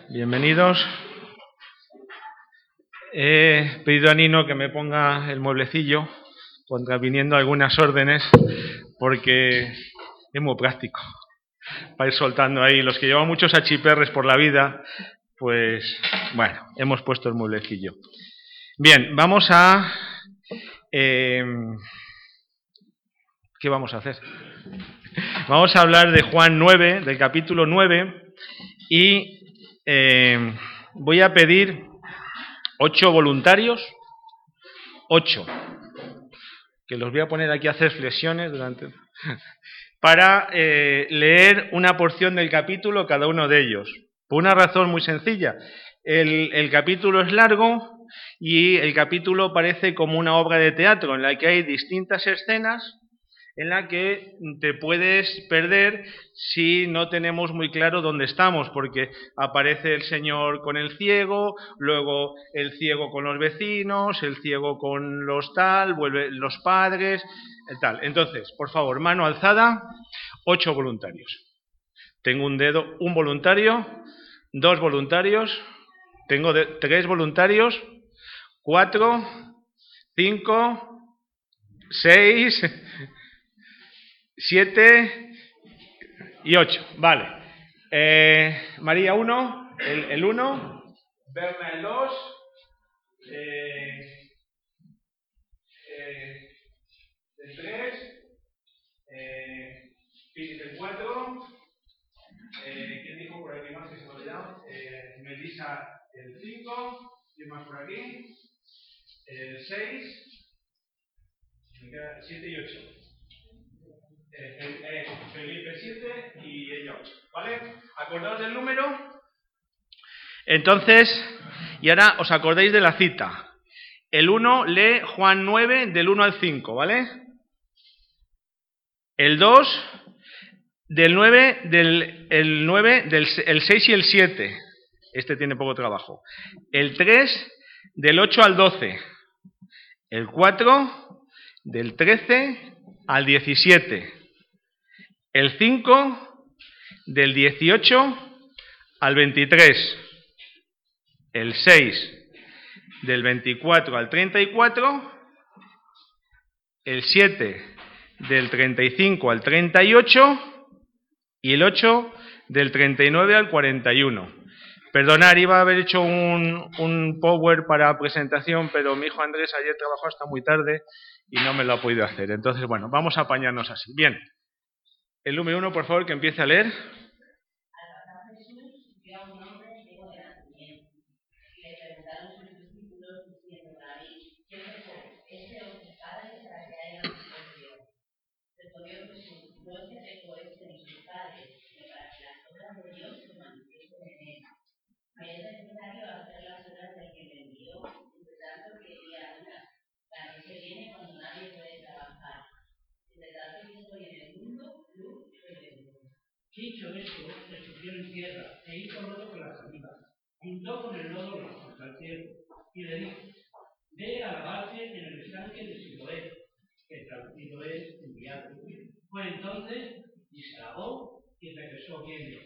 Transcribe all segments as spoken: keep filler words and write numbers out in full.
Bienvenidos. He pedido a Nino que me ponga el mueblecillo, contraviniendo algunas órdenes, porque es muy práctico para ir soltando ahí. Los que llevan muchos achiperres por la vida, pues bueno, hemos puesto el mueblecillo. Bien, vamos a... Eh, ¿Qué vamos a hacer? Vamos a hablar de Juan nueve, del capítulo nueve, y eh, voy a pedir ocho voluntarios, ocho, que los voy a poner aquí a hacer flexiones durante... para eh, leer una porción del capítulo cada uno de ellos. Por una razón muy sencilla. El, el capítulo es largo y el capítulo parece como una obra de teatro en la que hay distintas escenas en la que te puedes perder si no tenemos muy claro dónde estamos, porque aparece el Señor con el ciego, luego el ciego con los vecinos, el ciego con los tal, vuelve los padres, tal. Entonces, por favor, mano alzada, ocho voluntarios. Tengo un dedo, un voluntario, dos voluntarios, tengo de, tres voluntarios, cuatro, cinco, seis... Siete y ocho, vale. Eh, María uno, el, el uno, Berna el dos, eh, eh, el tres, eh, Pili el cuatro, eh, ¿quién dijo por aquí más que se me ha olvidado? Eh, Melissa el cinco, ¿quién más por aquí? El seis, me queda siete y ocho. Eh, eh, Felipe siete y ella ocho, ¿vale? Acordaos del número. Entonces, y ahora os acordáis de la cita. El uno lee Juan nueve del uno al cinco, ¿vale? El dos del nueve del el nueve del el seis y el siete. Este tiene poco trabajo. El tres del ocho al doce. El cuatro del trece al diecisiete. El cinco del dieciocho al veintitrés. El seis del veinticuatro al treinta y cuatro. El siete del treinta y cinco al treinta y ocho. Y el ocho del treinta y nueve al cuarenta y uno. Perdonad, iba a haber hecho un, un power para presentación, pero mi hijo Andrés ayer trabajó hasta muy tarde y no me lo ha podido hacer. Entonces, bueno, vamos a apañarnos así. Bien. El número uno, por favor, que empiece a leer. Dicho esto, se escupió en tierra e hizo lodo con la saliva. Juntó con el lodo los ojos al cielo y le dijo: ve a lavarse en el estanque de Siloé, que traducido es enviado. Fue entonces y se lavó y regresó viendo.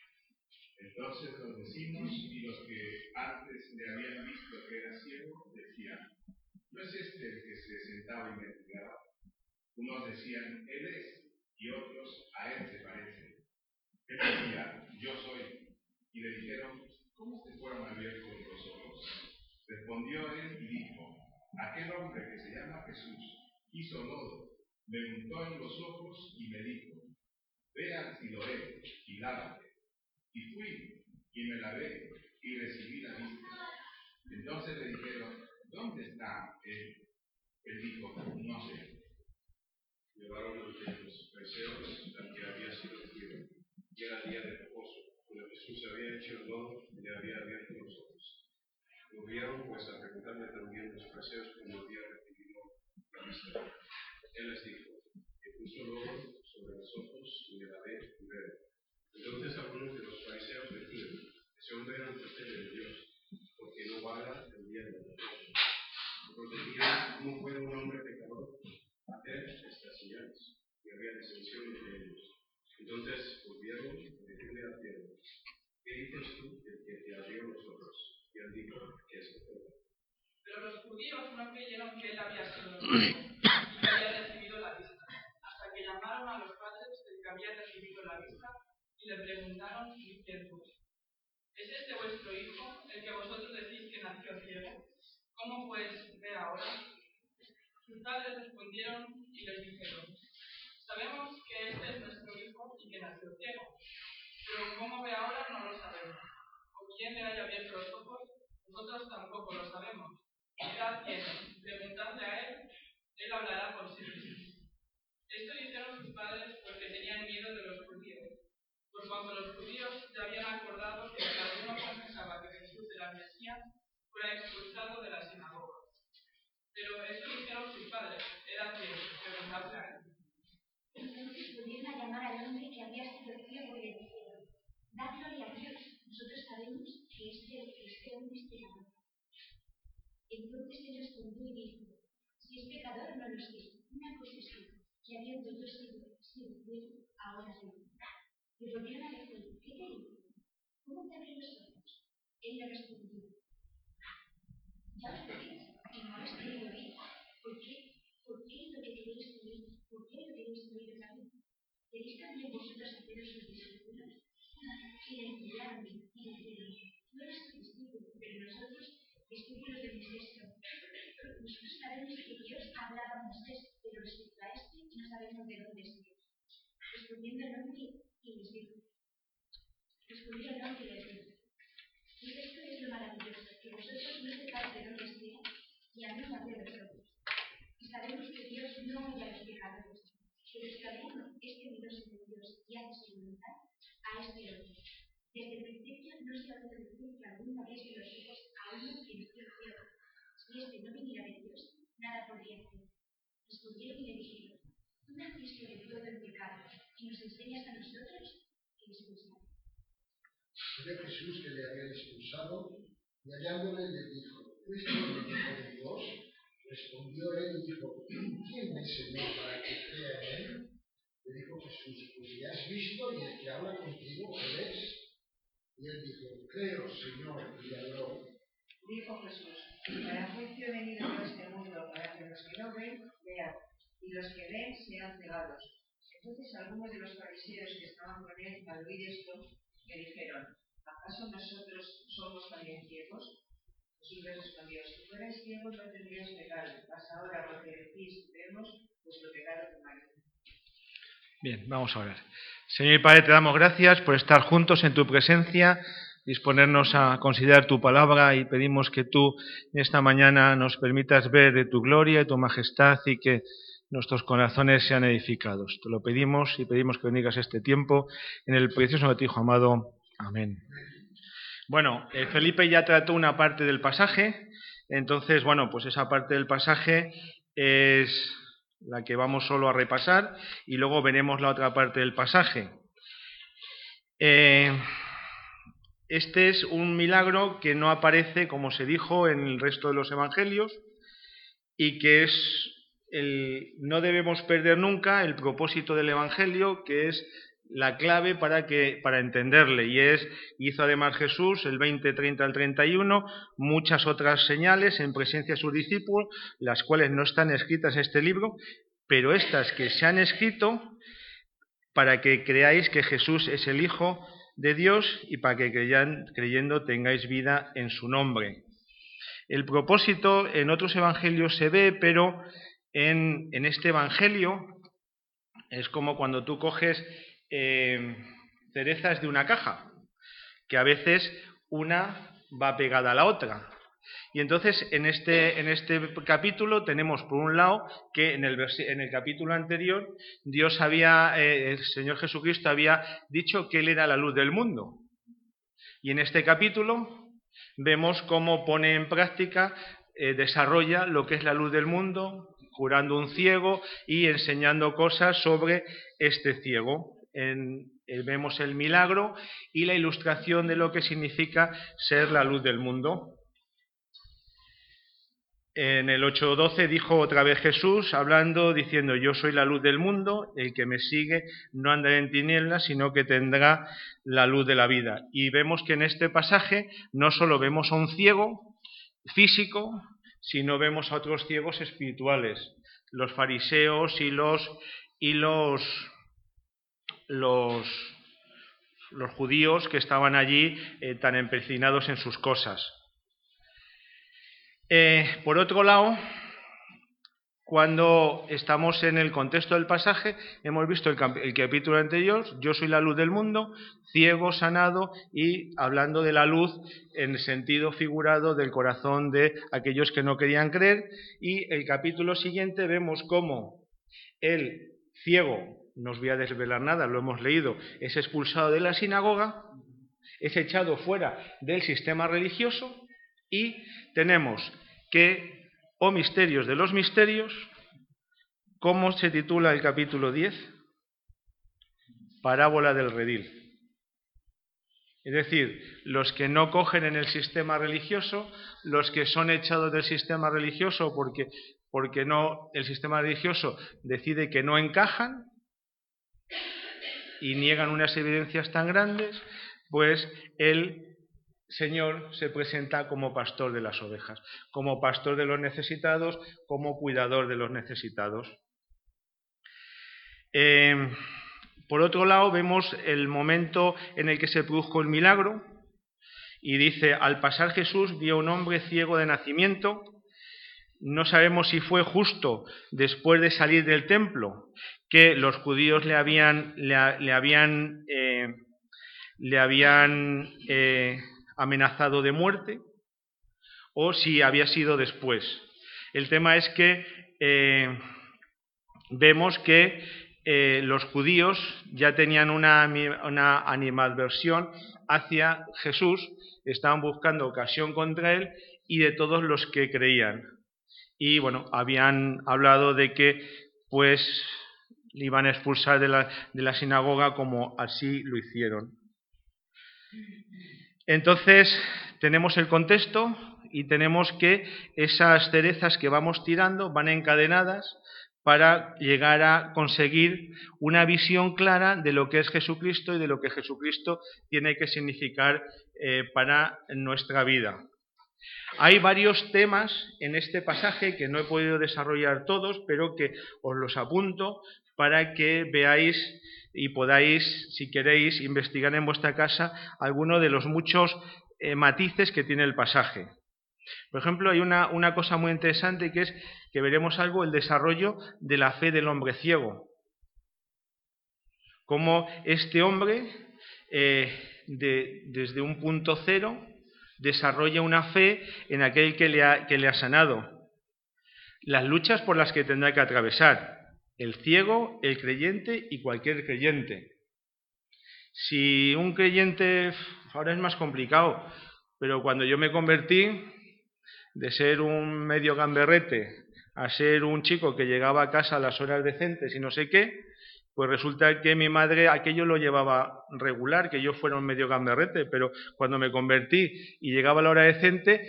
Entonces los vecinos y los que antes le habían visto que era ciego decían: ¿no es este el que se sentaba y mendigaba? Unos decían: él es, y otros: a él se parece. Él decía: yo soy. Y le dijeron: ¿cómo te fueron abiertos los ojos? Respondió él y dijo: aquel hombre que se llama Jesús hizo lodo, me untó en los ojos y me dijo: ve al Siloé y lávate. Y fui y me lavé y recibí la vista. Entonces le dijeron: ¿dónde está él? Él dijo: no sé. Llevaron ante los fariseos al que había sido ciego, y era día de reposo, pero Jesús había hecho el lodo y le había abierto los ojos. Volvieron pues a preguntarle también los fariseos cómo había recibido la vista. Él les dijo: que puso lodo sobre los ojos y me lavé y veo. Entonces algunos de los fariseos decían: ese hombre no procede de Dios, porque no guarda el día de reposo. Otros decían: ¿cómo puede un hombre pecador hacer estas señales? Y había disensión entre ellos. Entonces volvieron a decirle a Pedro: ¿qué dices tú? el que te abrió los ojos. Y él dijo que es verdad. Pero los judíos no creyeron que él había sido ciego y que había recibido la vista, hasta que llamaron a los padres del que había recibido la vista y le preguntaron diciendo: ¿es este vuestro hijo, el que vosotros decís que nació ciego? ¿Cómo pues ve ahora? Sus padres respondieron y les dijeron: sabemos que este es nuestro hijo y que nació ciego, pero cómo ve ahora no lo sabemos. ¿O quién le haya abierto los ojos? Nosotros tampoco lo sabemos. Mirad quién es, preguntadle a él, él hablará por sí mismo. Esto hicieron sus padres porque tenían miedo de los judíos, por cuanto los judíos ya habían acordado que si alguno confesaba que Jesús era el Mesías, fuera expulsado de la sinagoga. Pero esto hicieron sus padres, era quien, preguntadle a él. Entonces volvieron a llamar al hombre que había sido ciego y le dijeron: da gloria a Dios, nosotros sabemos que este, este hombre es pecador. Entonces él respondió y dijo: si es pecador, no lo sé. Una cosa es que habiendo yo sido ciego, ahora veo. Y volvieron a decir: ¿qué te dijo? ¿Cómo te abrió los ojos? Él le respondió: ya os lo dije, y no habéis querido oír. ¿Por qué? ¿Por qué es lo que queréis oír? ¿Por qué lo queréis oír otra vez? ¿Queréis también vosotros haceros sus discípulos? Y le enviaron y dijeron: tú eres tu discípulo, pero nosotros, discípulos de Moisés, no. Nosotros sabemos que Dios hablaba a Moisés, pero respecto a este no sabemos de dónde es Dios. Respondiendo el hombre y les dijo: respondió el hombre y les dijo: y esto es lo maravilloso, que vosotros no sepáis de dónde sea, y a mí me abrió los ojos. Y sabemos que Dios no oye a los pecadores, pero si alguno es temeroso de Dios y hace su voluntad, a este hombre. Desde el principio no se ha podido decir que alguno abriese los ojos a uno que nació ciego. Si este no viniera de Dios, nada podría hacer. Respondieron y le dijeron: tú naciste de todo el pecado, y nos enseñas a nosotros que expulsar. Fue Jesús que le había expulsado, y hallándole le dijo: ¿eres tú el Hijo de Dios? Respondió él y dijo: ¿quién es Señor para que crea en él? Le dijo Jesús: pues ya has visto y el que habla contigo, él es. Y él dijo: creo, Señor, y habló. Dijo Jesús: para juicio he venido yo a este mundo, para que los que no ven, vean, y los que ven sean cegados. Entonces algunos de los fariseos que estaban con él, al oír esto, le dijeron: ¿acaso nosotros somos también ciegos? Jesús les respondió: si fuerais ciegos no tendríais pecado, mas ahora porque decís vemos, vuestro pecado permanece. Bien, vamos a orar. Señor y Padre, te damos gracias por estar juntos en tu presencia, disponernos a considerar tu palabra, y pedimos que tú esta mañana nos permitas ver de tu gloria y tu majestad y que nuestros corazones sean edificados. Te lo pedimos y pedimos que bendigas este tiempo en el precioso nombre de tu Hijo amado. Amén. Bueno, eh, Felipe ya trató una parte del pasaje, entonces, bueno, pues esa parte del pasaje es la que vamos solo a repasar y luego veremos la otra parte del pasaje. Eh, este es un milagro que no aparece, como se dijo, en el resto de los evangelios, y que es el, no debemos perder nunca el propósito del evangelio, que es la clave para, que, para entenderle, y es: hizo además Jesús, el veinte, treinta al treinta y uno, muchas otras señales en presencia de sus discípulos, las cuales no están escritas en este libro, pero estas que se han escrito para que creáis que Jesús es el Hijo de Dios y para que creyan, creyendo tengáis vida en su nombre. El propósito en otros evangelios se ve, pero en, en este evangelio es como cuando tú coges eh, cerezas de una caja, que a veces una va pegada a la otra. Y entonces en este, en este capítulo tenemos por un lado que en el, en el capítulo anterior Dios había, eh, el Señor Jesucristo había dicho que Él era la luz del mundo. Y en este capítulo vemos cómo pone en práctica, eh, desarrolla lo que es la luz del mundo, curando un ciego y enseñando cosas sobre este ciego. En, eh, vemos el milagro y la ilustración de lo que significa ser la luz del mundo. En el ocho doce dijo otra vez Jesús, hablando, diciendo: yo soy la luz del mundo, el que me sigue no andará en tinieblas, sino que tendrá la luz de la vida. Y vemos que en este pasaje no solo vemos a un ciego físico, sino vemos a otros ciegos espirituales, los fariseos y los y los los, los judíos que estaban allí eh, tan empecinados en sus cosas. Eh, por otro lado, cuando estamos en el contexto del pasaje, hemos visto el, cap- el capítulo anterior, yo soy la luz del mundo, ciego, sanado, y hablando de la luz en el sentido figurado del corazón de aquellos que no querían creer, y el capítulo siguiente vemos cómo el ciego, no os voy a desvelar nada, lo hemos leído, es expulsado de la sinagoga, es echado fuera del sistema religioso, y tenemos que, oh misterios de los misterios, ¿cómo se titula el capítulo diez? Parábola del redil. Es decir, los que no cogen en el sistema religioso, los que son echados del sistema religioso porque, porque no, el sistema religioso decide que no encajan y niegan unas evidencias tan grandes, pues el Señor se presenta como pastor de las ovejas, como pastor de los necesitados, como cuidador de los necesitados. Eh, por otro lado, vemos el momento en el que se produjo el milagro, y dice: al pasar Jesús vio a un hombre ciego de nacimiento. No sabemos si fue justo después de salir del templo, que los judíos le habían, le, le habían, eh, le habían eh, amenazado de muerte, o si había sido después. El tema es que eh, vemos que eh, los judíos ya tenían una, una animadversión hacia Jesús, estaban buscando ocasión contra él y de todos los que creían. Y bueno, habían hablado de que pues le iban a expulsar de la, de la sinagoga, como así lo hicieron. Entonces tenemos el contexto y tenemos que esas cerezas que vamos tirando van encadenadas para llegar a conseguir una visión clara de lo que es Jesucristo y de lo que Jesucristo tiene que significar eh, para nuestra vida. Hay varios temas en este pasaje que no he podido desarrollar todos, pero que os los apunto para que veáis y podáis, si queréis, investigar en vuestra casa alguno de los muchos eh, matices que tiene el pasaje. Por ejemplo, hay una, una cosa muy interesante, que es que veremos algo el desarrollo de la fe del hombre ciego. Cómo este hombre, eh, de, desde un punto cero, desarrolla una fe en aquel que le, ha, que le ha sanado. Las luchas por las que tendrá que atravesar el ciego, el creyente y cualquier creyente. Si un creyente, ahora es más complicado, pero cuando yo me convertí, de ser un medio gamberrete a ser un chico que llegaba a casa a las horas decentes y no sé qué, pues resulta que mi madre aquello lo llevaba regular, que yo fuera un medio gamberrete, pero cuando me convertí y llegaba a la hora decente,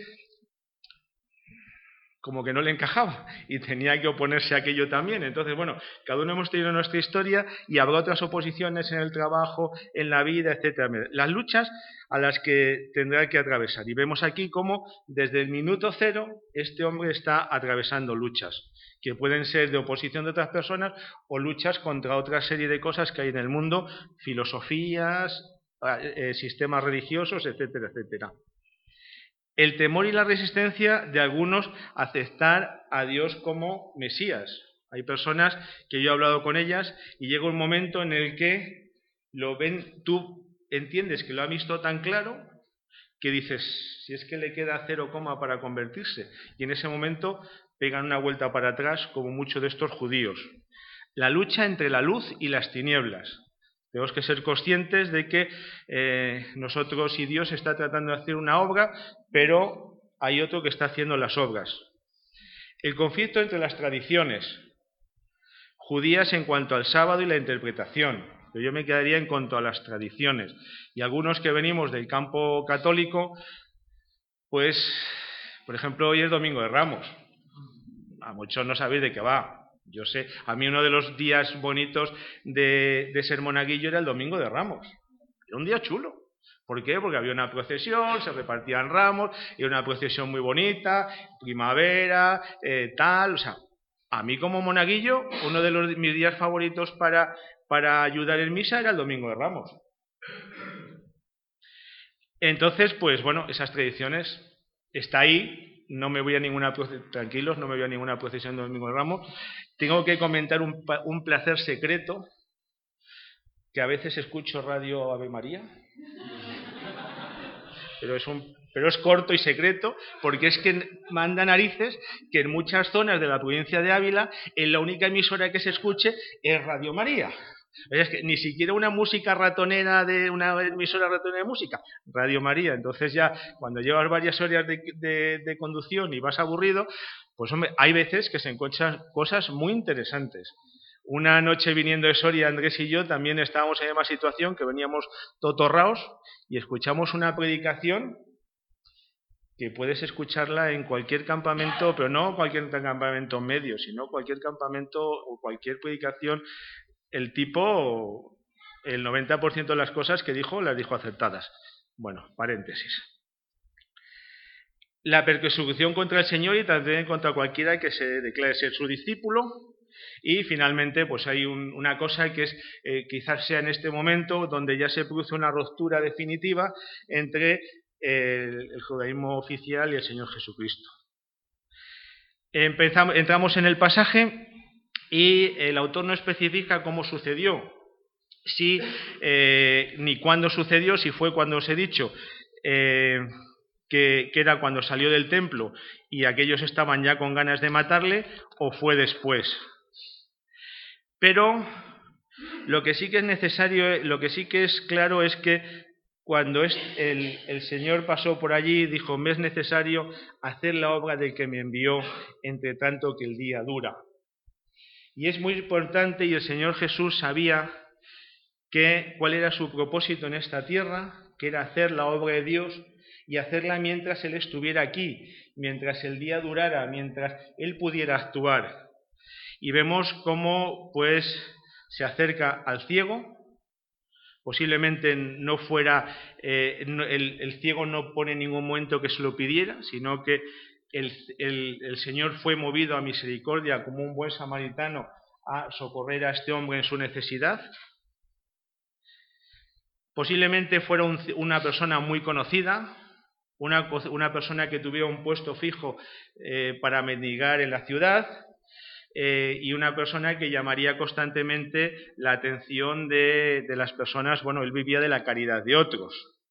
como que no le encajaba y tenía que oponerse a aquello también. Entonces, bueno, cada uno hemos tenido nuestra historia y habrá otras oposiciones en el trabajo, en la vida, etcétera. Las luchas a las que tendrá que atravesar. Y vemos aquí cómo desde el minuto cero este hombre está atravesando luchas, que pueden ser de oposición de otras personas o luchas contra otra serie de cosas que hay en el mundo, filosofías, eh, sistemas religiosos, etcétera, etcétera. El temor y la resistencia de algunos a aceptar a Dios como Mesías. Hay personas que yo he hablado con ellas y llega un momento en el que lo ven, tú entiendes que lo ha visto tan claro que dices, si es que le queda cero coma para convertirse, y en ese momento pegan una vuelta para atrás, como muchos de estos judíos. La lucha entre la luz y las tinieblas. Tenemos que ser conscientes de que eh, nosotros y Dios está tratando de hacer una obra, pero hay otro que está haciendo las obras. El conflicto entre las tradiciones judías en cuanto al sábado y la interpretación. Pero yo me quedaría en cuanto a las tradiciones. Y algunos que venimos del campo católico, pues, por ejemplo, hoy es Domingo de Ramos. a muchos no sabéis de qué va. Yo sé, a mí uno de los días bonitos de, de ser monaguillo era el Domingo de Ramos. Era un día chulo. ¿Por qué? Porque había una procesión, se repartían ramos, era una procesión muy bonita, primavera, eh, tal, o sea, a mí como monaguillo, uno de los, mis días favoritos para, para ayudar en misa era el Domingo de Ramos. Entonces, pues bueno, esas tradiciones está ahí, no me voy a ninguna procesión, tranquilos, no me voy a ninguna procesión del Domingo de Ramos. Tengo que comentar un, un placer secreto, que a veces escucho Radio Ave María, pero es, un, pero es corto y secreto, porque es que manda narices que en muchas zonas de la provincia de Ávila, en la única emisora que se escuche es Radio María. Es que ni siquiera una música ratonera de una emisora ratonera de música, Radio María. Entonces ya cuando llevas varias horas de, de, de conducción y vas aburrido, pues hombre, hay veces que se encuentran cosas muy interesantes. Una noche viniendo de Soria, Andrés y yo también estábamos en la misma situación, que veníamos totorraos y escuchamos una predicación que puedes escucharla en cualquier campamento, pero no cualquier campamento medio, sino cualquier campamento o cualquier predicación. El tipo, el noventa por ciento de las cosas que dijo, las dijo acertadas. Bueno, paréntesis. La persecución contra el Señor y también contra cualquiera que se declare ser su discípulo. Y finalmente, pues hay un, una cosa que es, eh, quizás sea en este momento, donde ya se produce una ruptura definitiva entre el, el judaísmo oficial y el Señor Jesucristo. Empezamos, entramos en el pasaje y el autor no especifica cómo sucedió, si, eh, ni cuándo sucedió, si fue cuando os he dicho eh, que, que era cuando salió del templo y aquellos estaban ya con ganas de matarle, o fue después. Pero lo que sí que es necesario, lo que sí que es claro es que cuando es el, el Señor pasó por allí, dijo, me es necesario hacer la obra del que me envió, entre tanto que el día dura. Y es muy importante, y el Señor Jesús sabía que, cuál era su propósito en esta tierra, que era hacer la obra de Dios y hacerla mientras Él estuviera aquí, mientras el día durara, mientras Él pudiera actuar. Y vemos cómo pues se acerca al ciego. Posiblemente no fuera, eh, no, el, el ciego no pone en ningún momento que se lo pidiera, sino que el, el, el Señor fue movido a misericordia como un buen samaritano a socorrer a este hombre en su necesidad. Posiblemente fuera un, una persona muy conocida, una, una persona que tuviera un puesto fijo eh, para mendigar en la ciudad. Eh, y una persona que llamaría constantemente la atención de, de las personas. Bueno, él vivía de la caridad de otros.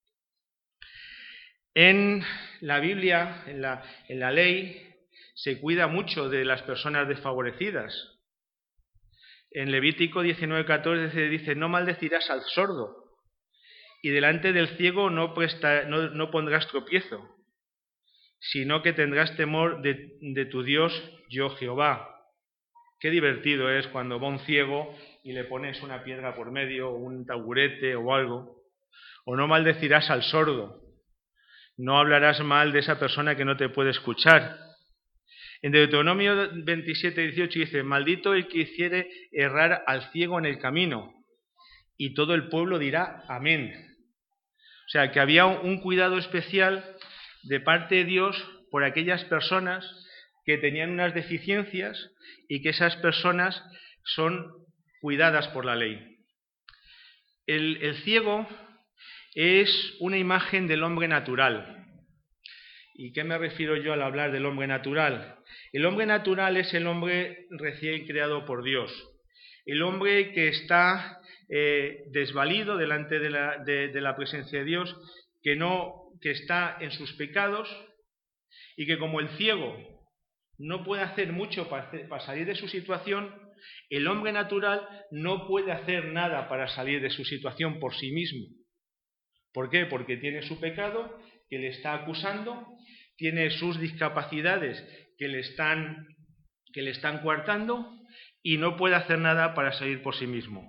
En la Biblia, en la, en la ley, se cuida mucho de las personas desfavorecidas. En Levítico diecinueve catorce dice, no maldecirás al sordo, y delante del ciego no, presta, no, no pondrás tropiezo, sino que tendrás temor de, de tu Dios, yo Jehová. Qué divertido es cuando va un ciego y le pones una piedra por medio, o un taburete o algo. O no maldecirás al sordo. No hablarás mal de esa persona que no te puede escuchar. En Deuteronomio veintisiete dieciocho dice, maldito el que hiciere errar al ciego en el camino. Y todo el pueblo dirá amén. O sea, que había un cuidado especial de parte de Dios por aquellas personas que tenían unas deficiencias y que esas personas son cuidadas por la ley. El, el ciego es una imagen del hombre natural. ¿Y qué me refiero yo al hablar del hombre natural? El hombre natural es el hombre recién creado por Dios. El hombre que está eh, desvalido delante de la, de, de la presencia de Dios, que, no, que está en sus pecados y que como el ciego no puede hacer mucho para, hacer, para salir de su situación, el hombre natural no puede hacer nada para salir de su situación por sí mismo. ¿Por qué? Porque tiene su pecado que le está acusando, tiene sus discapacidades que le están, que le están coartando y no puede hacer nada para salir por sí mismo.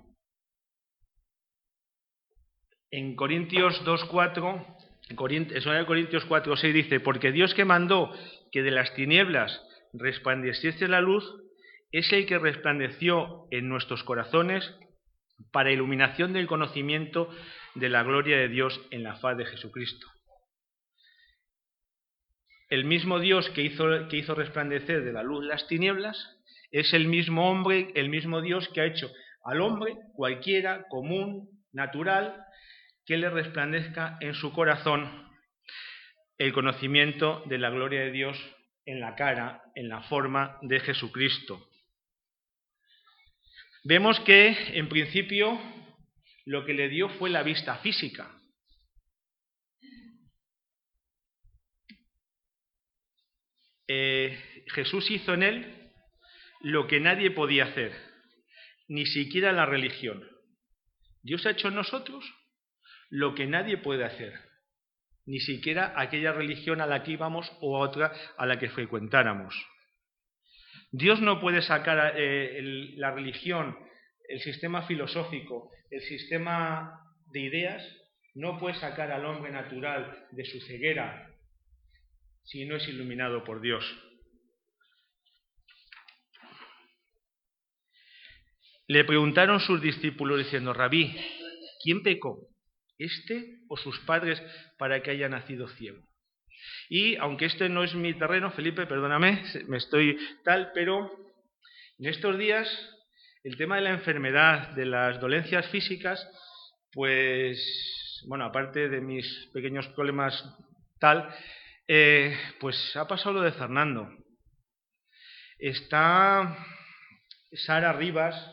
En Corintios dos cuatro, en Corintios cuatro seis dice, porque Dios que mandó que de las tinieblas resplandeciese la luz, es el que resplandeció en nuestros corazones para iluminación del conocimiento de la gloria de Dios en la faz de Jesucristo. El mismo Dios que hizo, que hizo resplandecer de la luz las tinieblas es el mismo hombre, el mismo Dios que ha hecho al hombre, cualquiera, común, natural, que le resplandezca en su corazón el conocimiento de la gloria de Dios en la cara, en la forma de Jesucristo. Vemos que, en principio, lo que le dio fue la vista física. Eh, Jesús hizo en él lo que nadie podía hacer, ni siquiera la religión. Dios ha hecho en nosotros lo que nadie puede hacer, ni siquiera aquella religión a la que íbamos o a otra a la que frecuentáramos. Dios no puede sacar eh, el, la religión, el sistema filosófico, el sistema de ideas, no puede sacar al hombre natural de su ceguera si no es iluminado por Dios. Le preguntaron sus discípulos diciendo: Rabí, ¿quién pecó, este o sus padres, para que haya nacido ciego? Y aunque este no es mi terreno, Felipe, perdóname, me estoy tal, pero en estos días el tema de la enfermedad, de las dolencias físicas, pues, bueno, aparte de mis pequeños problemas tal, eh, pues ha pasado lo de Fernando. Está Sara Rivas,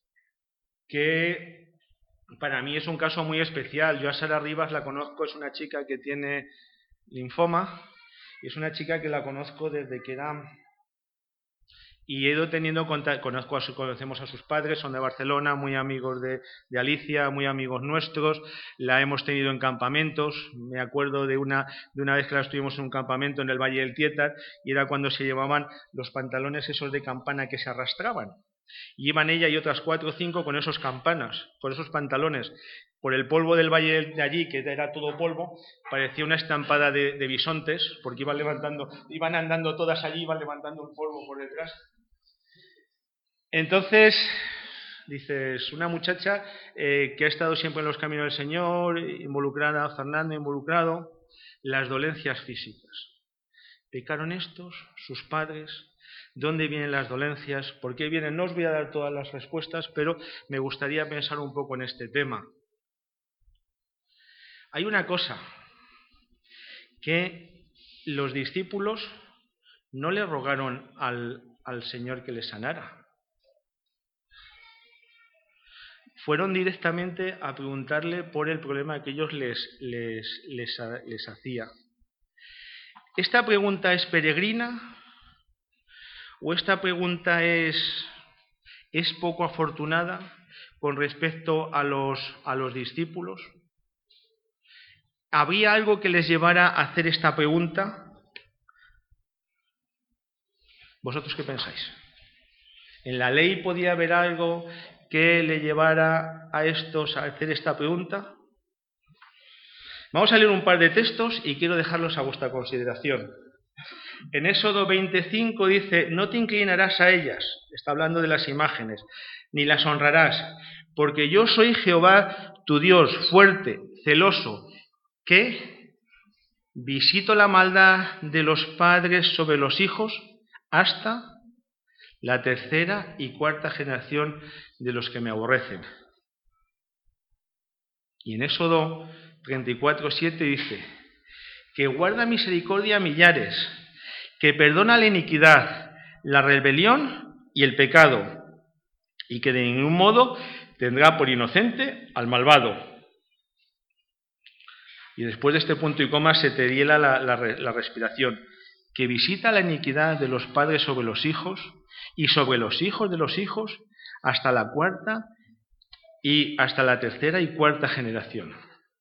que para mí es un caso muy especial. Yo a Sara Rivas la conozco, es una chica que tiene linfoma, y es una chica que la conozco desde que era... Y he ido teniendo contacto, conozco a su, conocemos a sus padres, son de Barcelona, muy amigos de, de Alicia, muy amigos nuestros, la hemos tenido en campamentos. Me acuerdo de una, de una vez que la estuvimos en un campamento en el Valle del Tietar, y era cuando se llevaban los pantalones esos de campana que se arrastraban. Y iban ella y otras cuatro o cinco con esos campanas, con esos pantalones. Por el polvo del valle de allí, que era todo polvo, parecía una estampada de, de bisontes, porque iban levantando, iban andando todas allí, iban levantando el polvo por detrás. Entonces, dices, una muchacha eh, que ha estado siempre en los caminos del Señor, involucrada, Fernando involucrado, las dolencias físicas. ¿Pecaron estos, sus padres? ¿Dónde vienen las dolencias? ¿Por qué vienen? No os voy a dar todas las respuestas, pero me gustaría pensar un poco en este tema. Hay una cosa, que los discípulos no le rogaron al, al Señor que les sanara. Fueron directamente a preguntarle por el problema que ellos les, les, les, les hacía. ¿Esta pregunta es peregrina? ¿O esta pregunta es, es poco afortunada con respecto a los, a los discípulos? ¿Había algo que les llevara a hacer esta pregunta? ¿Vosotros qué pensáis? ¿En la ley podía haber algo que le llevara a estos a hacer esta pregunta? Vamos a leer un par de textos y quiero dejarlos a vuestra consideración. En Éxodo veinticinco dice: no te inclinarás a ellas, está hablando de las imágenes, ni las honrarás, porque yo soy Jehová tu Dios, fuerte, celoso, que visito la maldad de los padres sobre los hijos hasta la tercera y cuarta generación de los que me aborrecen. Y en Éxodo treinta y cuatro, siete dice: que guarda misericordia a millares, que perdona la iniquidad, la rebelión y el pecado, y que de ningún modo tendrá por inocente al malvado. Y después de este punto y coma se te hiela la, la, la respiración. Que visita la iniquidad de los padres sobre los hijos y sobre los hijos de los hijos hasta la cuarta y hasta la tercera y cuarta generación.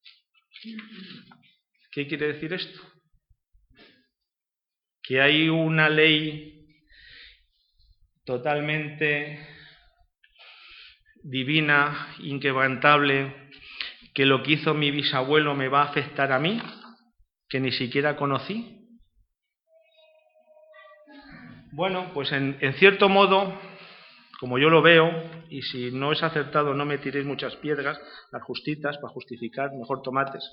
¿Qué quiere decir esto? Que hay una ley totalmente divina, inquebrantable, que lo que hizo mi bisabuelo me va a afectar a mí, que ni siquiera conocí. Bueno, pues en, en cierto modo, como yo lo veo, y si no es acertado no me tiréis muchas piedras, las justitas, para justificar, mejor tomates.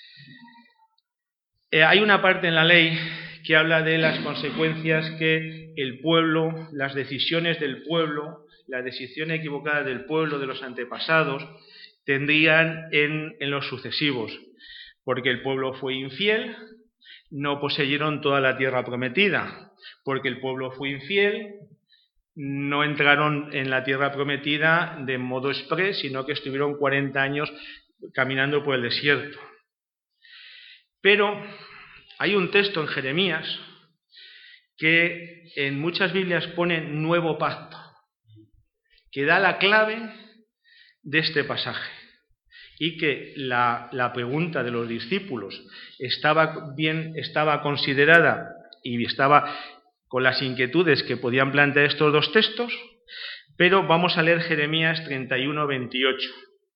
Eh, hay una parte en la ley que habla de las consecuencias que el pueblo, las decisiones del pueblo, las decisiones equivocadas del pueblo, de los antepasados, tendrían en, en los sucesivos, porque el pueblo fue infiel, no poseyeron toda la tierra prometida, porque el pueblo fue infiel, no entraron en la tierra prometida de modo exprés, sino que estuvieron cuarenta años caminando por el desierto. Pero hay un texto en Jeremías que en muchas Biblias pone nuevo pacto, que da la clave de este pasaje. Y que la, la pregunta de los discípulos estaba bien, estaba considerada y estaba con las inquietudes que podían plantear estos dos textos, pero vamos a leer Jeremías treinta y uno, veintiocho,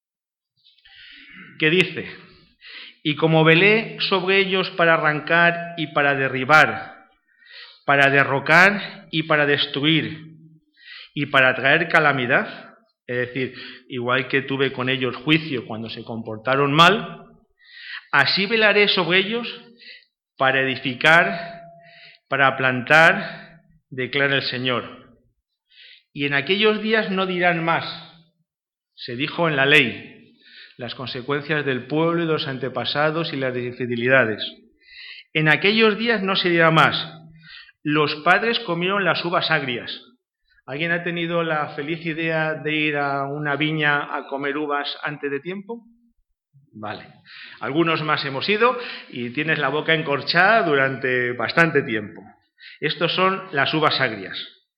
que dice: y como velé sobre ellos para arrancar y para derribar, para derrocar y para destruir, y para traer calamidad, es decir, igual que tuve con ellos juicio cuando se comportaron mal, así velaré sobre ellos para edificar, para plantar, declara el Señor. Y en aquellos días no dirán más, se dijo en la ley, las consecuencias del pueblo y de los antepasados y las infidelidades. En aquellos días no se dirá más, los padres comieron las uvas agrias. ¿Alguien ha tenido la feliz idea de ir a una viña a comer uvas antes de tiempo? Vale. Algunos más hemos ido y tienes la boca encorchada durante bastante tiempo. Estos son las uvas agrias.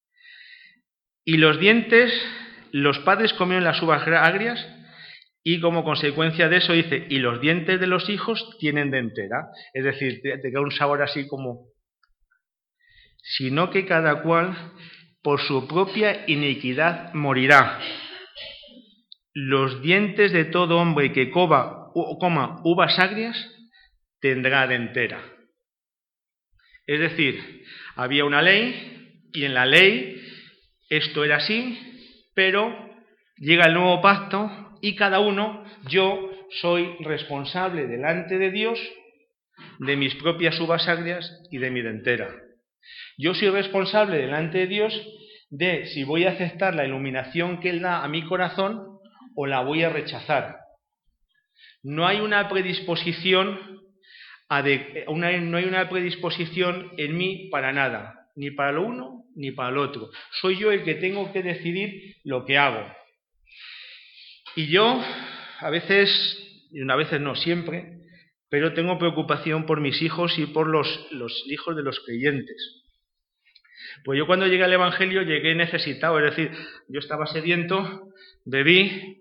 Y los dientes, los padres comieron las uvas agrias y como consecuencia de eso dice, y los dientes de los hijos tienen dentera. Es decir, te, te queda un sabor así como... Sino que cada cual... por su propia iniquidad morirá. Los dientes de todo hombre que coma, coma uvas agrias tendrá dentera. Es decir, había una ley y en la ley esto era así, pero llega el nuevo pacto y cada uno, yo soy responsable delante de Dios de mis propias uvas agrias y de mi dentera. Yo soy responsable delante de Dios de si voy a aceptar la iluminación que Él da a mi corazón o la voy a rechazar. No hay una predisposición, a de, una, no hay una predisposición en mí para nada, ni para lo uno ni para lo otro. Soy yo el que tengo que decidir lo que hago. Y yo, a veces, y a veces no siempre, pero tengo preocupación por mis hijos y por los, los hijos de los creyentes. Pues yo cuando llegué al Evangelio llegué necesitado, es decir, yo estaba sediento, bebí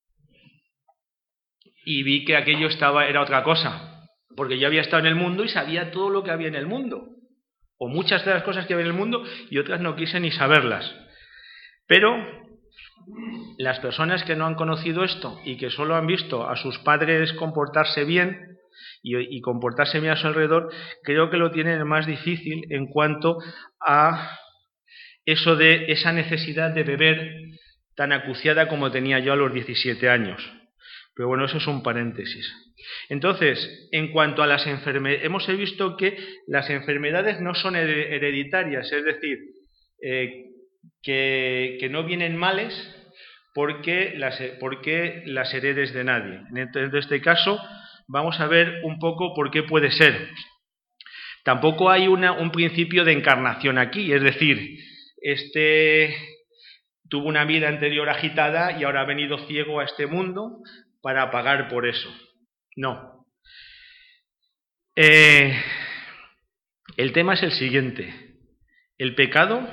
y vi que aquello estaba, era otra cosa, porque yo había estado en el mundo y sabía todo lo que había en el mundo, o muchas de las cosas que había en el mundo y otras no quise ni saberlas. Pero las personas que no han conocido esto y que solo han visto a sus padres comportarse bien y, y comportarse bien a su alrededor, creo que lo tienen más difícil en cuanto a eso de esa necesidad de beber tan acuciada como tenía yo a los diecisiete años. Pero bueno, eso es un paréntesis. Entonces, en cuanto a las enfermedades, hemos visto que las enfermedades no son hereditarias, es decir, eh, que, que no vienen males porque las, porque las heredes de nadie. En este caso, vamos a ver un poco por qué puede ser. Tampoco hay una, un principio de encarnación aquí, es decir, este tuvo una vida anterior agitada y ahora ha venido ciego a este mundo para pagar por eso. No. Eh, el tema es el siguiente. El pecado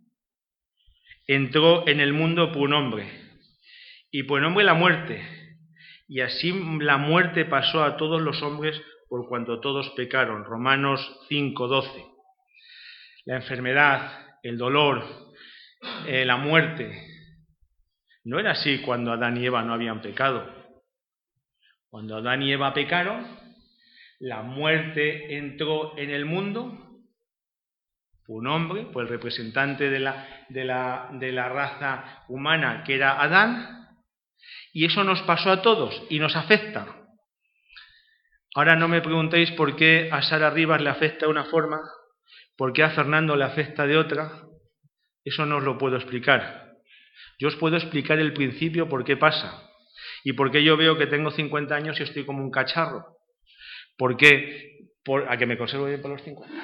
entró en el mundo por un hombre, y por un hombre la muerte, y así la muerte pasó a todos los hombres por cuanto todos pecaron. Romanos cinco, doce. La enfermedad, el dolor, eh, la muerte. No era así cuando Adán y Eva no habían pecado. Cuando Adán y Eva pecaron, la muerte entró en el mundo un hombre, pues el representante de la, de la, de la raza humana, que era Adán, y eso nos pasó a todos y nos afecta. Ahora no me preguntéis por qué a Sara Rivas le afecta de una forma, por qué a Fernando le afecta de otra, eso no os lo puedo explicar. Yo os puedo explicar el principio por qué pasa y por qué yo veo que tengo cincuenta años y estoy como un cacharro. ¿Por qué? Por, ¿A que me conservo bien para los cincuenta?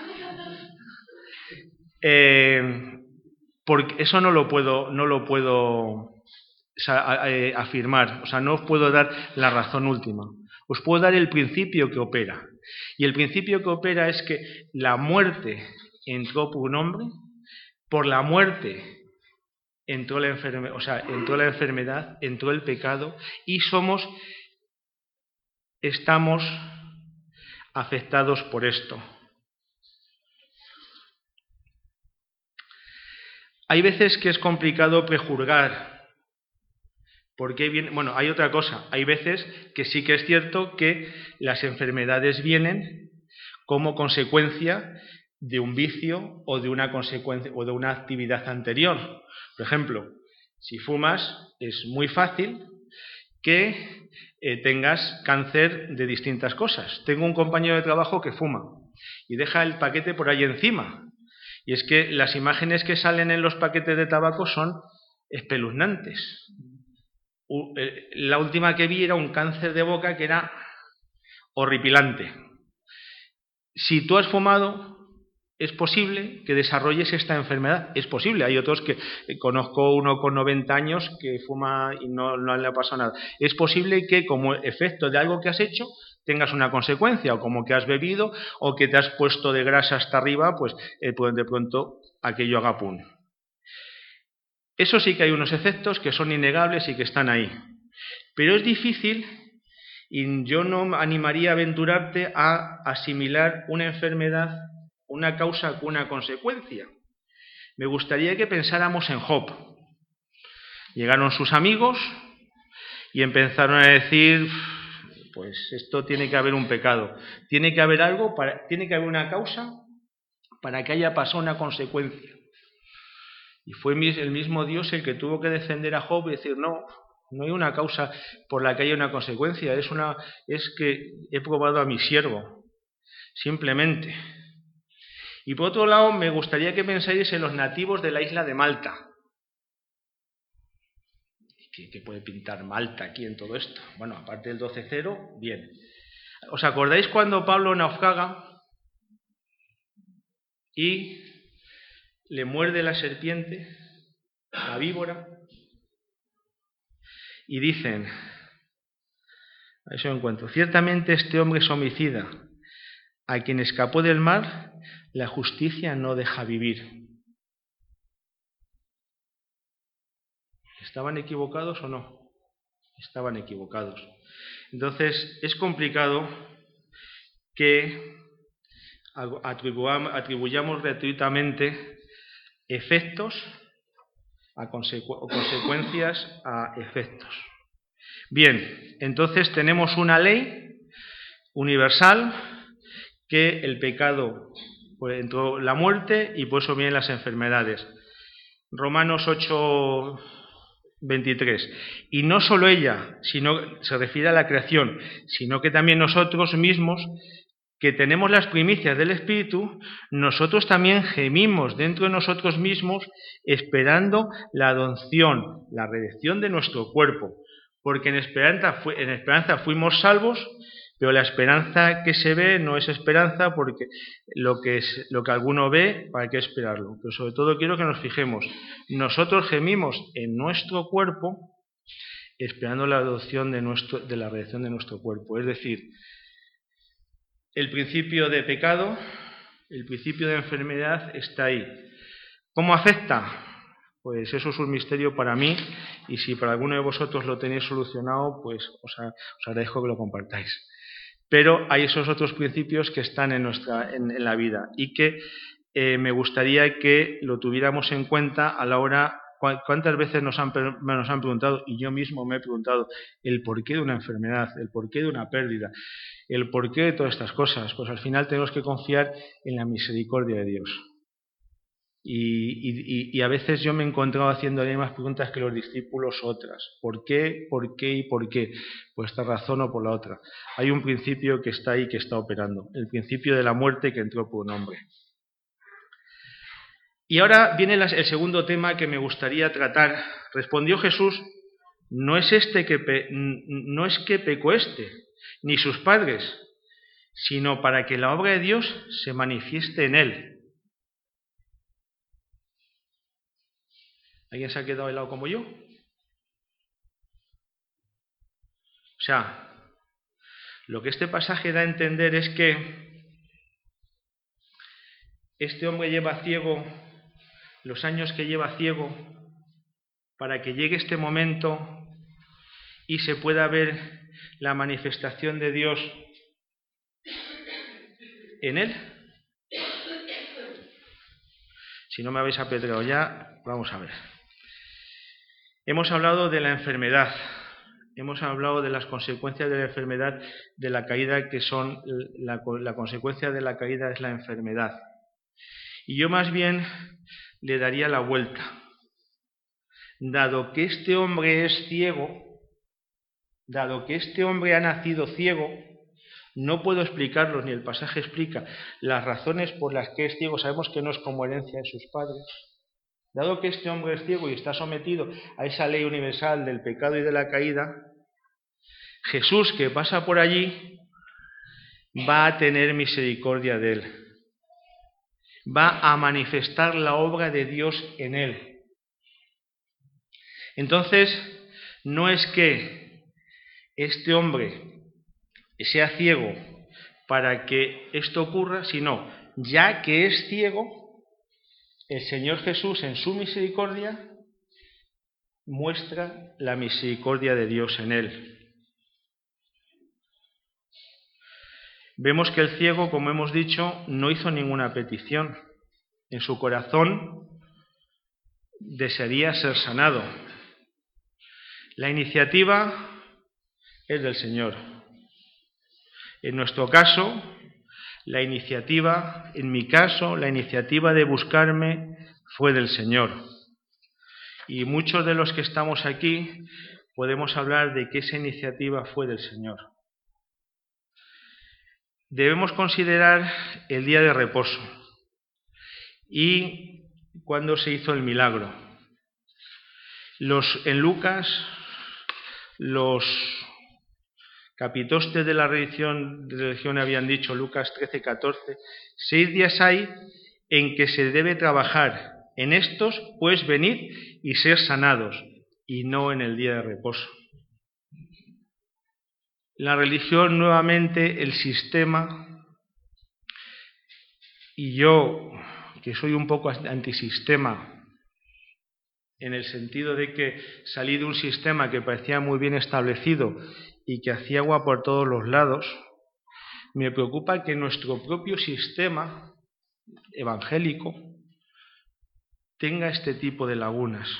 Eh, porque eso no lo puedo, no lo puedo afirmar, o sea, no os puedo dar la razón última. Os puedo dar el principio que opera. Y el principio que opera es que la muerte entró por un hombre, por la muerte entró la enfermedad, o sea, entró la enfermedad, entró el pecado y somos, estamos afectados por esto. Hay veces que es complicado prejuzgar. Porque viene, bueno, hay otra cosa, hay veces que sí que es cierto que las enfermedades vienen como consecuencia de un vicio o de una consecuencia o de una actividad anterior. Por ejemplo, si fumas, es muy fácil que eh, tengas cáncer de distintas cosas. Tengo un compañero de trabajo que fuma y deja el paquete por ahí encima. Y es que las imágenes que salen en los paquetes de tabaco son espeluznantes. La última que vi era un cáncer de boca que era horripilante. Si tú has fumado, es posible que desarrolles esta enfermedad. Es posible. Hay otros que conozco uno con noventa años que fuma y no, no le ha pasado nada. Es posible que como efecto de algo que has hecho tengas una consecuencia, o como que has bebido o que te has puesto de grasa hasta arriba, pues, eh, pues de pronto aquello haga pum. Eso sí que hay unos efectos que son innegables y que están ahí. Pero es difícil, y yo no animaría a aventurarte a asimilar una enfermedad, una causa con una consecuencia. Me gustaría que pensáramos en Job. Llegaron sus amigos y empezaron a decir, pues esto tiene que haber un pecado, tiene que haber algo, para, tiene que haber una causa para que haya pasado una consecuencia. Y fue el mismo Dios el que tuvo que defender a Job y decir, no, no hay una causa por la que haya una consecuencia, es, una, es que he probado a mi siervo, simplemente. Y por otro lado, me gustaría que pensáis en los nativos de la isla de Malta. ¿Qué, qué puede pintar Malta aquí en todo esto? Bueno, aparte del doce cero, bien. ¿Os acordáis cuando Pablo naufraga y le muerde la serpiente, la víbora, y dicen, a eso encuentro, ciertamente este hombre es homicida, a quien escapó del mar, la justicia no deja vivir. ¿Estaban equivocados o no? Estaban equivocados. Entonces, es complicado que atribuyamos gratuitamente efectos a consecu o consecuencias a efectos. Bien, entonces tenemos una ley universal que el pecado, pues, entró la muerte y por eso vienen las enfermedades. Romanos ocho veintitrés. Y no solo ella, sino se refiere a la creación, sino que también nosotros mismos, que tenemos las primicias del Espíritu, nosotros también gemimos dentro de nosotros mismos esperando la adopción, la redención de nuestro cuerpo, porque en esperanza, fu en esperanza fuimos salvos, pero la esperanza que se ve no es esperanza, porque lo que, es, lo que alguno ve, ¿para qué esperarlo? Pero sobre todo quiero que nos fijemos, nosotros gemimos en nuestro cuerpo esperando la adopción de, nuestro, de la redención de nuestro cuerpo, es decir, el principio de pecado, el principio de enfermedad está ahí. ¿Cómo afecta? Pues eso es un misterio para mí, y si para alguno de vosotros lo tenéis solucionado, pues os, a, os agradezco que lo compartáis. Pero hay esos otros principios que están en, nuestra, en, en la vida y que eh, me gustaría que lo tuviéramos en cuenta a la hora. ¿Cuántas veces nos han, nos han preguntado, y yo mismo me he preguntado, el porqué de una enfermedad, el porqué de una pérdida, el porqué de todas estas cosas? Pues al final tenemos que confiar en la misericordia de Dios. Y, y, y a veces yo me he encontrado haciendo las mismas preguntas que los discípulos otras. ¿Por qué? ¿Por qué? ¿Y por qué? Por esta razón o por la otra. Hay un principio que está ahí, que está operando. El principio de la muerte que entró por un hombre. Y ahora viene el segundo tema que me gustaría tratar. Respondió Jesús: no es, este que pe- no es que pecó este, ni sus padres, sino para que la obra de Dios se manifieste en él. ¿Alguien se ha quedado helado como yo? O sea, lo que este pasaje da a entender es que este hombre lleva ciego los años que lleva ciego para que llegue este momento y se pueda ver la manifestación de Dios en él. Si no me habéis apedreado ya, vamos a ver. Hemos hablado de la enfermedad, hemos hablado de las consecuencias de la enfermedad, de la caída, que son la, la consecuencia de la caída es la enfermedad. Y yo más bien le daría la vuelta. Dado que este hombre es ciego, dado que este hombre ha nacido ciego, no puedo explicarlos, ni el pasaje explica las razones por las que es ciego. Sabemos que no es como herencia de sus padres. Dado que este hombre es ciego y está sometido a esa ley universal del pecado y de la caída, Jesús, que pasa por allí, va a tener misericordia de él. Va a manifestar la obra de Dios en él. Entonces, no es que este hombre sea ciego para que esto ocurra, sino ya que es ciego, el Señor Jesús, en su misericordia, muestra la misericordia de Dios en él. Vemos que el ciego, como hemos dicho, no hizo ninguna petición. En su corazón desearía ser sanado. La iniciativa es del Señor. En nuestro caso, la iniciativa, en mi caso, la iniciativa de buscarme fue del Señor. Y muchos de los que estamos aquí podemos hablar de que esa iniciativa fue del Señor. Debemos considerar el día de reposo y cuándo se hizo el milagro. Los, en Lucas, los capitostes de la religión, de religión habían dicho, Lucas trece, catorce, seis días hay en que se debe trabajar. En estos, pues, venid y ser sanados, y no en el día de reposo. La religión, nuevamente, el sistema, y yo, que soy un poco antisistema, en el sentido de que salí de un sistema que parecía muy bien establecido y que hacía agua por todos los lados, me preocupa que nuestro propio sistema evangélico tenga este tipo de lagunas.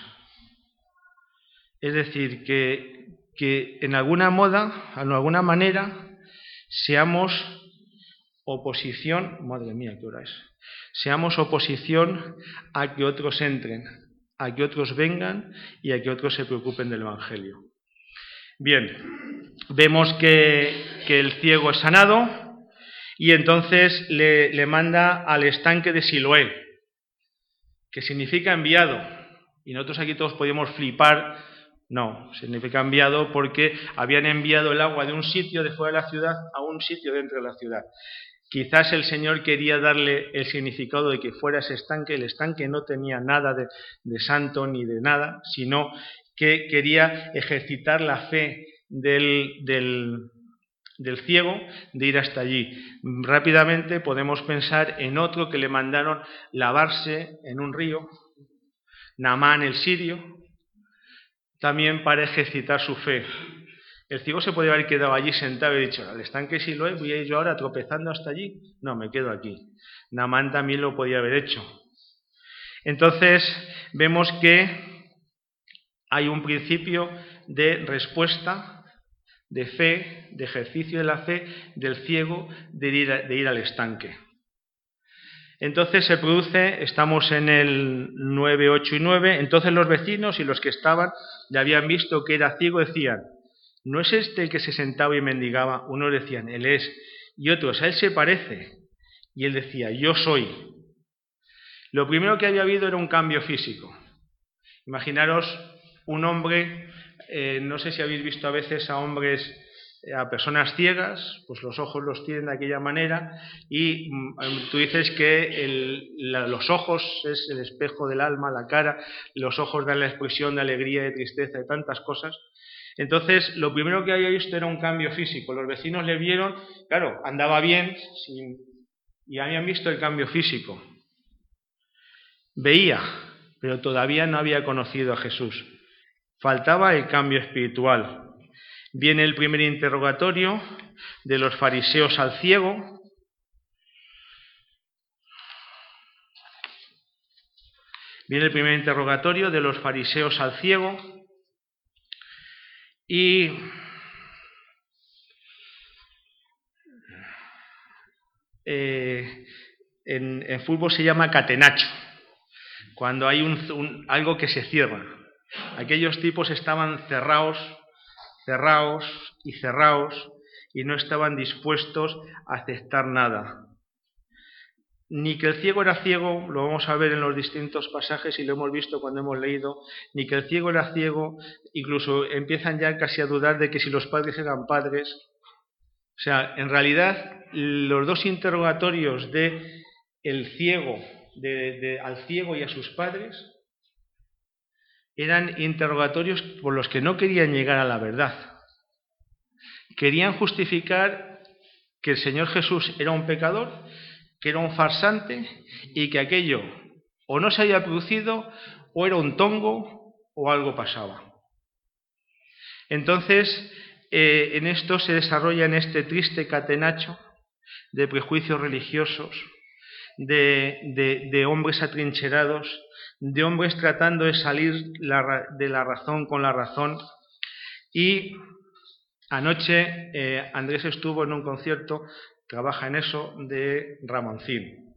Es decir, que, que en alguna moda, en alguna manera, seamos oposición, madre mía, ¿qué hora es? Seamos oposición a que otros entren, a que otros vengan y a que otros se preocupen del Evangelio. Bien, vemos que, que el ciego es sanado y entonces le, le manda al estanque de Siloé, que significa enviado. Y nosotros aquí todos podíamos flipar. No, significa enviado porque habían enviado el agua de un sitio de fuera de la ciudad a un sitio dentro de la ciudad. Quizás el Señor quería darle el significado de que fuera ese estanque. El estanque no tenía nada de, de santo ni de nada, sino que quería ejercitar la fe del, del, del ciego de ir hasta allí. Rápidamente podemos pensar en otro que le mandaron lavarse en un río, Naamán el sirio, también para ejercitar su fe. El ciego se podía haber quedado allí sentado y dicho, al estanque Siloé, voy a ir yo ahora tropezando hasta allí. No, me quedo aquí. Naamán también lo podía haber hecho. Entonces vemos que hay un principio de respuesta, de fe, de ejercicio de la fe del ciego de ir, a, de ir al estanque. Entonces se produce, estamos en el nueve, ocho y nueve, entonces los vecinos y los que estaban le habían visto que era ciego, decían, ¿no es este el que se sentaba y mendigaba? Unos decían, él es, y otros, a él se parece. Y él decía, yo soy. Lo primero que había habido era un cambio físico. Imaginaros un hombre, eh, no sé si habéis visto a veces a hombres, eh, a personas ciegas, pues los ojos los tienen de aquella manera y mm, tú dices que el, la, los ojos es el espejo del alma, la cara, los ojos dan la expresión de alegría, de tristeza, de tantas cosas. Entonces, lo primero que había visto era un cambio físico. Los vecinos le vieron, claro, andaba bien sin, y habían visto el cambio físico. Veía, pero todavía no había conocido a Jesús. Faltaba el cambio espiritual. Viene el primer interrogatorio de los fariseos al ciego. Viene el primer interrogatorio de los fariseos al ciego. Y eh, en, en fútbol se llama catenacho, cuando hay un, un, algo que se cierra. Aquellos tipos estaban cerrados, cerrados y cerrados y no estaban dispuestos a aceptar nada. Ni que el ciego era ciego, lo vamos a ver en los distintos pasajes y lo hemos visto cuando hemos leído, ni que el ciego era ciego, incluso empiezan ya casi a dudar de que si los padres eran padres. O sea, en realidad, los dos interrogatorios de el ciego, de, de, al ciego y a sus padres, eran interrogatorios por los que no querían llegar a la verdad. Querían justificar que el Señor Jesús era un pecador, que era un farsante y que aquello o no se había producido o era un tongo o algo pasaba. Entonces, eh, en esto se desarrolla en este triste catenacho de prejuicios religiosos, de, de, de hombres atrincherados, de hombres tratando de salir la, de la razón con la razón. Y anoche eh, Andrés estuvo en un concierto, trabaja en eso, de Ramoncín.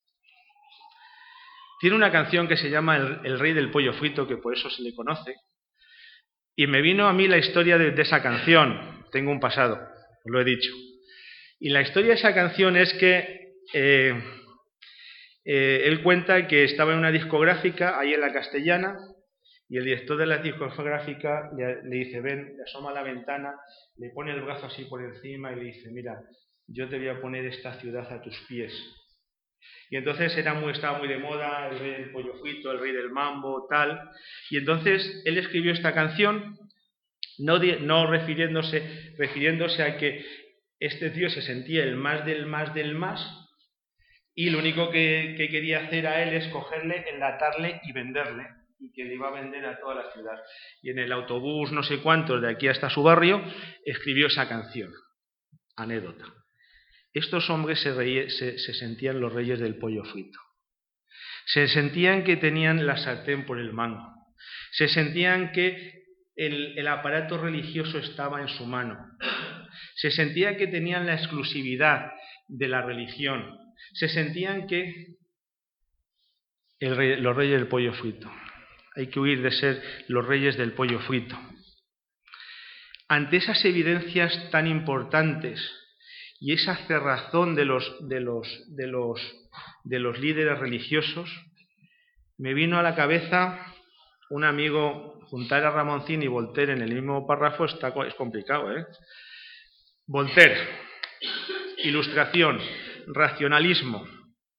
Tiene una canción que se llama El, el Rey del Pollo Frito, que por eso se le conoce, y me vino a mí la historia de, de esa canción. Tengo un pasado, os lo he dicho. Y la historia de esa canción es que eh, eh, él cuenta que estaba en una discográfica, ahí en la Castellana, y el director de la discográfica le, le dice, ven, le asoma a la ventana, le pone el brazo así por encima y le dice, mira, yo te voy a poner esta ciudad a tus pies. Y entonces era muy, estaba muy de moda el rey del pollo frito, el rey del mambo, tal. Y entonces él escribió esta canción, no, de, no refiriéndose, refiriéndose a que este tío se sentía el más del más del más, y lo único que, que quería hacer a él es cogerle, enlatarle y venderle, y que le iba a vender a toda la ciudad. Y en el autobús no sé cuántos de aquí hasta su barrio escribió esa canción. Anécdota. Estos hombres se, reí, se, se sentían los reyes del pollo frito. Se sentían que tenían la sartén por el mango. Se sentían que el, el aparato religioso estaba en su mano. Se sentían que tenían la exclusividad de la religión. Se sentían que el rey, los reyes del pollo frito. Hay que huir de ser los reyes del pollo frito. Ante esas evidencias tan importantes y esa cerrazón de los, de los, de los, de los líderes religiosos, me vino a la cabeza un amigo, juntar a Ramoncín y Voltaire en el mismo párrafo está, es complicado, ¿eh? Voltaire, Ilustración, racionalismo,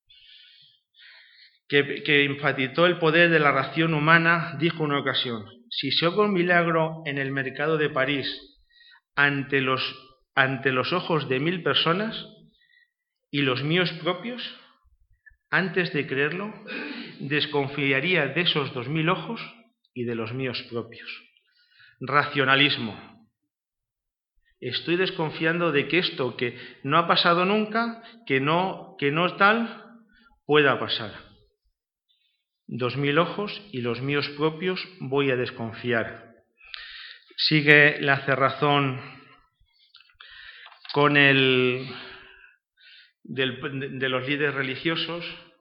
que, que enfatizó el poder de la razón humana, dijo en una ocasión, si se hago un milagro en el mercado de París ante los, ante los ojos de mil personas y los míos propios, antes de creerlo, desconfiaría de esos dos mil ojos y de los míos propios. Racionalismo. Estoy desconfiando de que esto que no ha pasado nunca, que no, que no tal, pueda pasar. Dos mil ojos y los míos propios voy a desconfiar. Sigue la cerrazón con el del, de los líderes religiosos.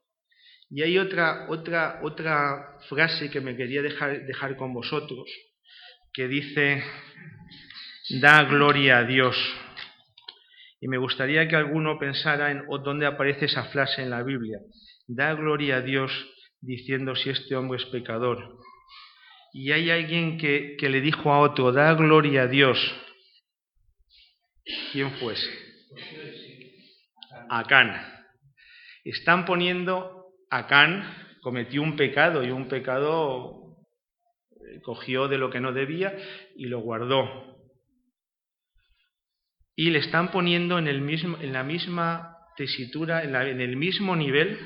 Y hay otra, otra, otra frase que me quería dejar, dejar con vosotros, que dice, da gloria a Dios. Y me gustaría que alguno pensara en dónde aparece esa frase en la Biblia. Da gloria a Dios diciendo si este hombre es pecador. Y hay alguien que, que le dijo a otro, da gloria a Dios. ¿Quién fuese? Acán. Están poniendo, Acán cometió un pecado y un pecado cogió de lo que no debía y lo guardó. Y le están poniendo en, el mismo, en la misma tesitura, en, la, en el mismo nivel,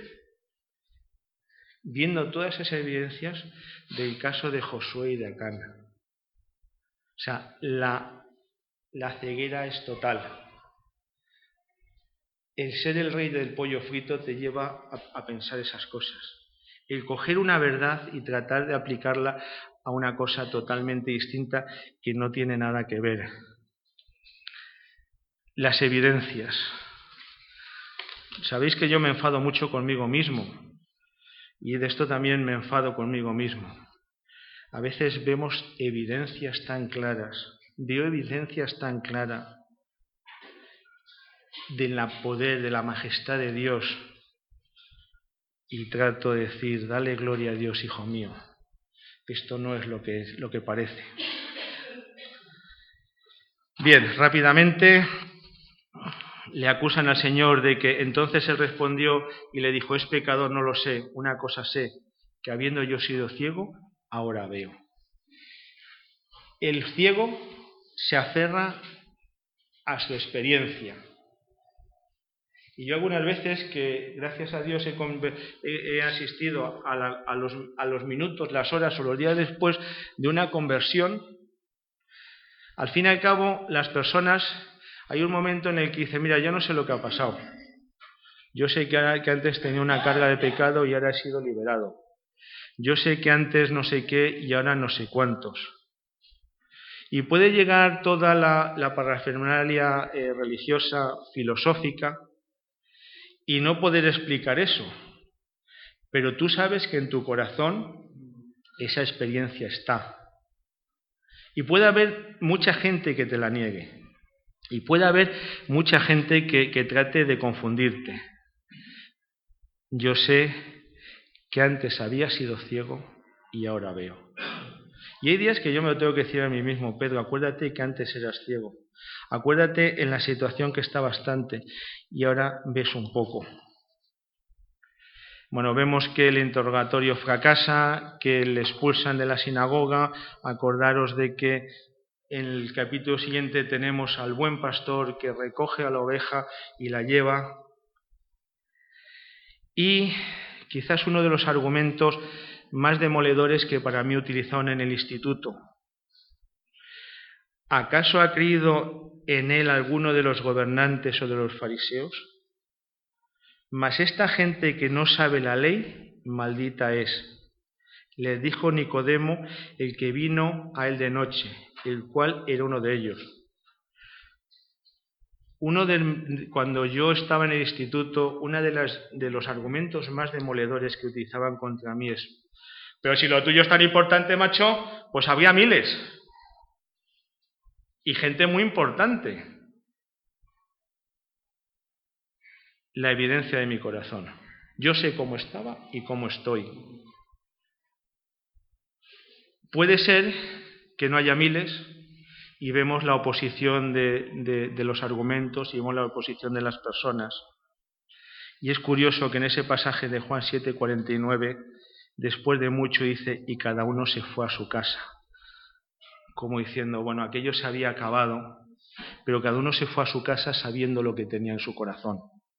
viendo todas esas evidencias del caso de Josué y de Acán. O sea, la, la ceguera es total. El ser el rey del pollo frito te lleva a, a pensar esas cosas. El coger una verdad y tratar de aplicarla a una cosa totalmente distinta que no tiene nada que ver. Las evidencias. Sabéis que yo me enfado mucho conmigo mismo y de esto también me enfado conmigo mismo. A veces vemos evidencias tan claras, veo evidencias tan claras del poder, de la majestad de Dios y trato de decir, dale gloria a Dios, hijo mío. Esto no es lo que, es, lo que parece. Bien, rápidamente le acusan al Señor de que entonces él respondió y le dijo, es pecador, no lo sé, una cosa sé, que habiendo yo sido ciego, ahora veo. El ciego se aferra a su experiencia. Y yo algunas veces que, gracias a Dios, he, he, he asistido a, la, a, los, a los minutos, las horas o los días después de una conversión, al fin y al cabo, las personas, hay un momento en el que dicen, mira, yo no sé lo que ha pasado. Yo sé que, ahora, que antes tenía una carga de pecado y ahora he sido liberado. Yo sé que antes no sé qué y ahora no sé cuántos. Y puede llegar toda la, la parafernalia eh, religiosa, filosófica, y no poder explicar eso. Pero tú sabes que en tu corazón esa experiencia está. Y puede haber mucha gente que te la niegue. Y puede haber mucha gente que, que trate de confundirte. Yo sé que antes había sido ciego y ahora veo. Y hay días que yo me lo tengo que decir a mí mismo, Pedro, acuérdate que antes eras ciego. Acuérdate en la situación que está bastante y ahora ves un poco. Bueno, vemos que el interrogatorio fracasa, que le expulsan de la sinagoga. Acordaros de que en el capítulo siguiente tenemos al buen pastor que recoge a la oveja y la lleva. Y quizás uno de los argumentos más demoledores que para mí utilizaron en el instituto. ¿Acaso ha creído en él alguno de los gobernantes o de los fariseos? Mas esta gente que no sabe la ley, maldita es. Les dijo Nicodemo, el que vino a él de noche, el cual era uno de ellos. Uno de, cuando yo estaba en el instituto, uno de, las, de los argumentos más demoledores que utilizaban contra mí es, pero si lo tuyo es tan importante, macho, pues había miles. Y gente muy importante. La evidencia de mi corazón. Yo sé cómo estaba y cómo estoy. Puede ser que no haya miles y vemos la oposición de, de, de los argumentos y vemos la oposición de las personas. Y es curioso que en ese pasaje de Juan siete cuarenta y nueve, después de mucho dice, y cada uno se fue a su casa. Como diciendo, bueno, aquello se había acabado, pero cada uno se fue a su casa sabiendo lo que tenía en su corazón.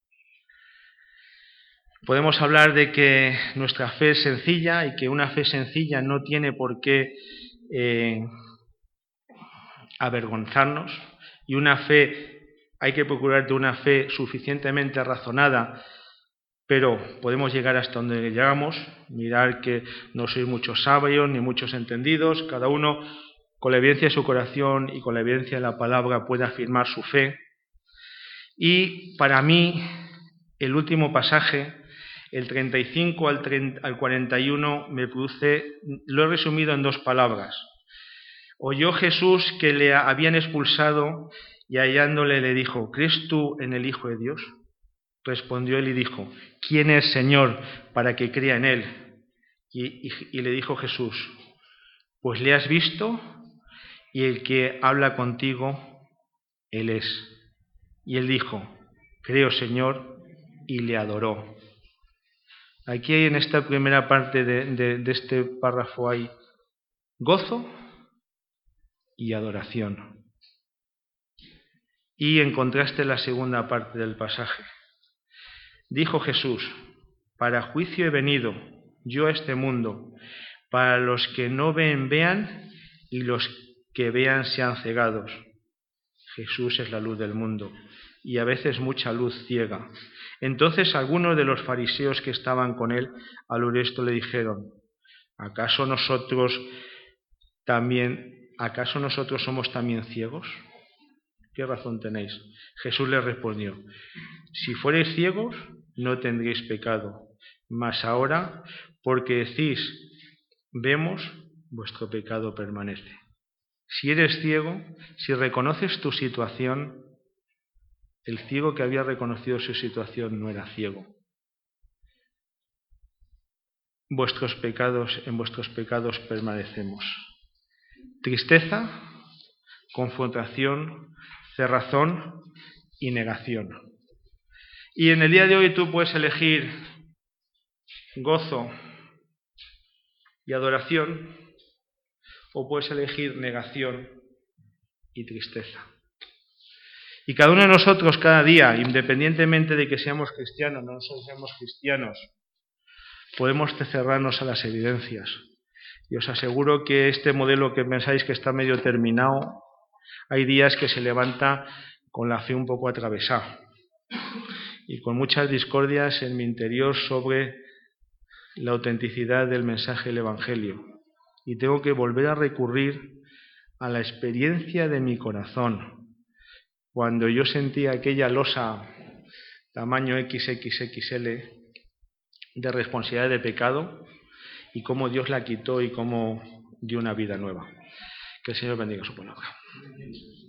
Podemos hablar de que nuestra fe es sencilla y que una fe sencilla no tiene por qué eh, avergonzarnos, y una fe, hay que procurar de una fe suficientemente razonada, pero podemos llegar hasta donde llegamos, mirar que no sois muchos sabios ni muchos entendidos, cada uno con la evidencia de su corazón y con la evidencia de la palabra puede afirmar su fe. Y para mí, el último pasaje El treinta y cinco al, treinta, al cuarenta y uno me produce, lo he resumido en dos palabras. Oyó Jesús que le habían expulsado y hallándole le dijo: ¿crees tú en el Hijo de Dios? Respondió él y dijo: ¿quién es, Señor, para que crea en él? Y, y, y le dijo Jesús: pues le has visto, y el que habla contigo, él es. Y él dijo: creo, Señor, y le adoró. Aquí hay, en esta primera parte de, de, de este párrafo, hay gozo y adoración. Y en contraste la segunda parte del pasaje. Dijo Jesús: para juicio he venido yo a este mundo, para los que no ven, vean, y los que vean sean cegados. Jesús es la luz del mundo, y a veces mucha luz ciega. Entonces algunos de los fariseos que estaban con él al oír esto le dijeron: ¿acaso nosotros también, acaso nosotros somos también ciegos? ¿Qué razón tenéis? Jesús les respondió: si fuereis ciegos, no tendréis pecado, mas ahora, porque decís vemos, vuestro pecado permanece. Si eres ciego, si reconoces tu situación, el ciego que había reconocido su situación no era ciego. Vuestros pecados, en vuestros pecados permanecemos. Tristeza, confrontación, cerrazón y negación. Y en el día de hoy tú puedes elegir gozo y adoración, o puedes elegir negación y tristeza. Y cada uno de nosotros, cada día, independientemente de que seamos cristianos o no seamos cristianos, podemos cerrarnos a las evidencias. Y os aseguro que este modelo que pensáis que está medio terminado, hay días que se levanta con la fe un poco atravesada y con muchas discordias en mi interior sobre la autenticidad del mensaje del Evangelio. Y tengo que volver a recurrir a la experiencia de mi corazón, cuando yo sentía aquella losa tamaño equis equis equis ele de responsabilidad de pecado, y cómo Dios la quitó y cómo dio una vida nueva. Que el Señor bendiga su palabra.